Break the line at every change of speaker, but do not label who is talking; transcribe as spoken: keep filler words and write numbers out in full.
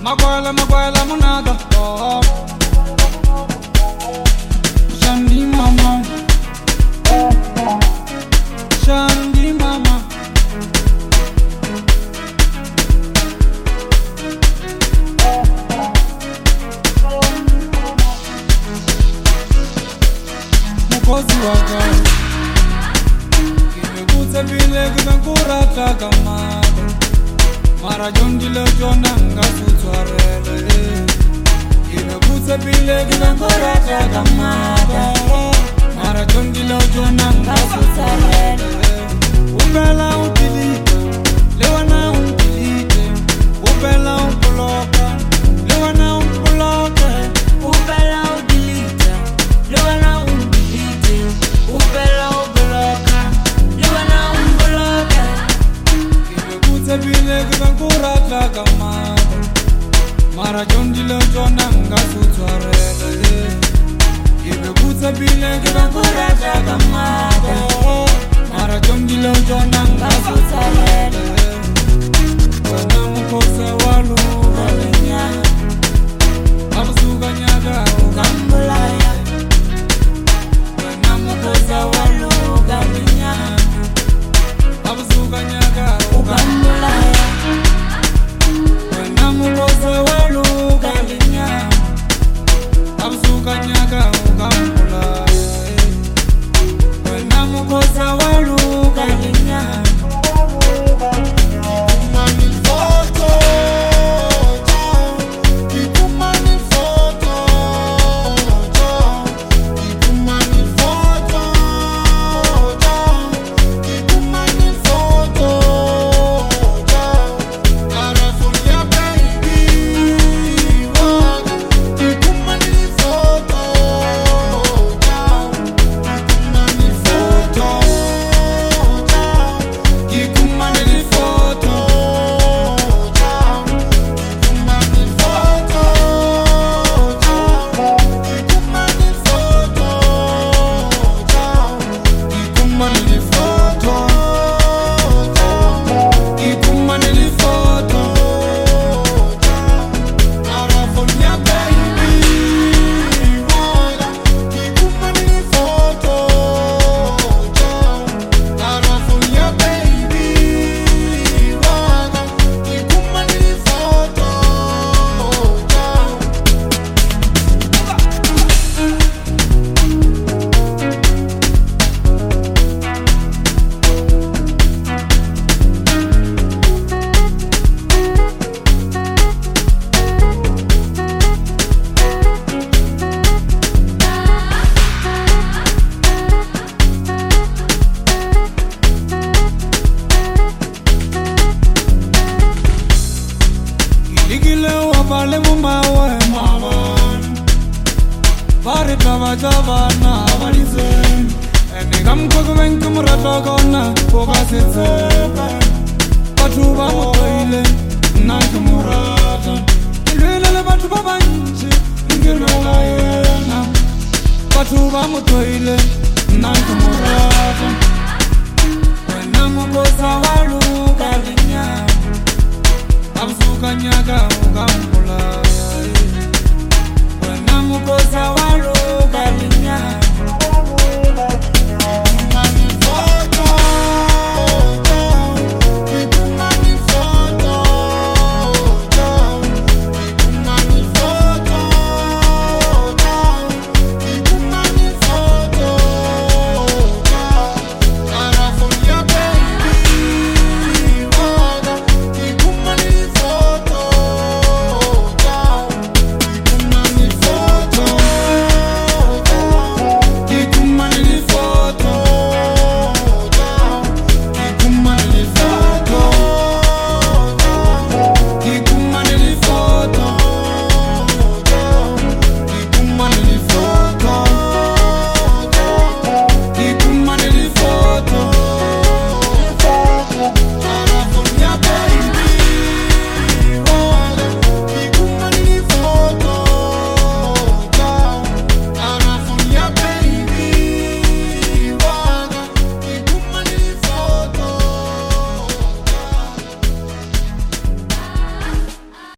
Makwala, makwala, monada. Oh, Shandi mama, Shandi mama. Mukozi waka, kimekuta vile kimekurata kama mara jondile jonanga sutwarele. Kimekuta vile kimekurata kama mara jondile jonanga sutwarele. Upela utilite, lewa na utilite. Upela upoloka, lewa na upoloka. Upela utilite, lewa na utilite. Upela upoloka, lewa na upoloka. Kimekuta vile kimekurata kama mara jondile jonanga sutwarele. Kimekuta vile kimekurata kama mara jondile jonanga sutwarele. Wana mukosa walu galenya, abusuga nyaga ukambulaya. Wana mukosa walu galenya, abusuga nyaga ukambulaya. Wana mukosa walu galenya, abusuga nyaga ukambulaya. Wana mukosa walu galenya. Vale mumawe maman, pare tava javana varize. Ene gam kogu venkum ratogona pogasitse. Patuba mutoile nankumurata. Ilwele le patuba banchi ngirwela yena. Patuba mutoile nankumurata. Wena mukosa walu galenya, abusuka nyaga ukambulaya. Wana mukosa walu